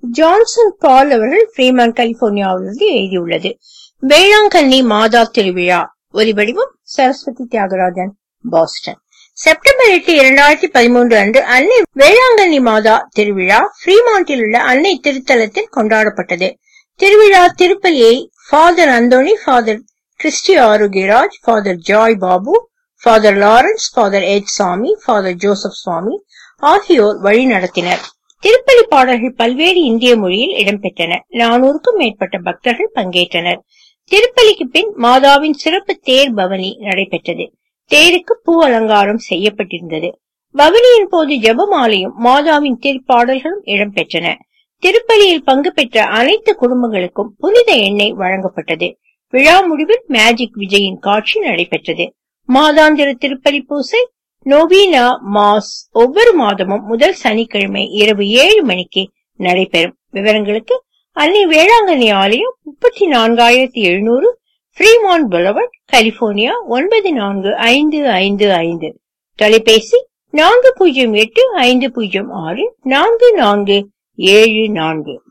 Johnson பால் அவர்கள் Fremont கலிபோர்னியாவிலிருந்து எழுதியுள்ளது. வேளாங்கண்ணி மாதா திருவிழா. ஒலிவடிவம் சரஸ்வதி தியாகராஜன், பாஸ்டன். செப்டம்பர் 8, 2013 அன்று அன்னை வேளாங்கண்ணி மாதா திருவிழா ஃப்ரீமாண்டில் உள்ள அன்னை திருத்தலத்தில் கொண்டாடப்பட்டது. திருவிழா திருப்பலியை father Anthony, father Christy Arokiaraj, father Joy Babu, father Lawrence, father H Sami, father Joseph Swami ஆகியோர் வழி நடத்தினர். திருப்பலி பாடல்கள் பல்வேறு இந்திய மொழியில் இடம்பெற்றன. 400க்கும் மேற்பட்ட பக்தர்கள் பங்கேற்றனர். திருப்பலிக்கு பின் மாதாவின் சிறப்பு தேர் பவனி நடைபெற்றது. தேருக்கு பூ அலங்காரம் செய்யப்பட்டிருந்தது. பவனியின் போது ஜெபமாலையும் மாதாவின் திருப்பாடல்களும் இடம்பெற்றன. திருப்பலியில் பங்கு பெற்ற அனைத்து குடும்பங்களுக்கும் புனித எண்ணெய் வழங்கப்பட்டது. விழா முடிவில் மேஜிக் விஜயின் காட்சி நடைபெற்றது. மாதாந்திர திருப்பலி பூசை நோவீனா மாஸ் ஒவ்வொரு மாதமும் முதல் சனிக்கிழமை இரவு 7 மணிக்கு நடைபெறும். விவரங்களுக்கு அன்னை வேளாங்கண்ணி ஆலயம், 34,700 ஃப்ரீமான்ட் புலவர்ட், கலிபோர்னியா 94555. தொலைபேசி 4085064474.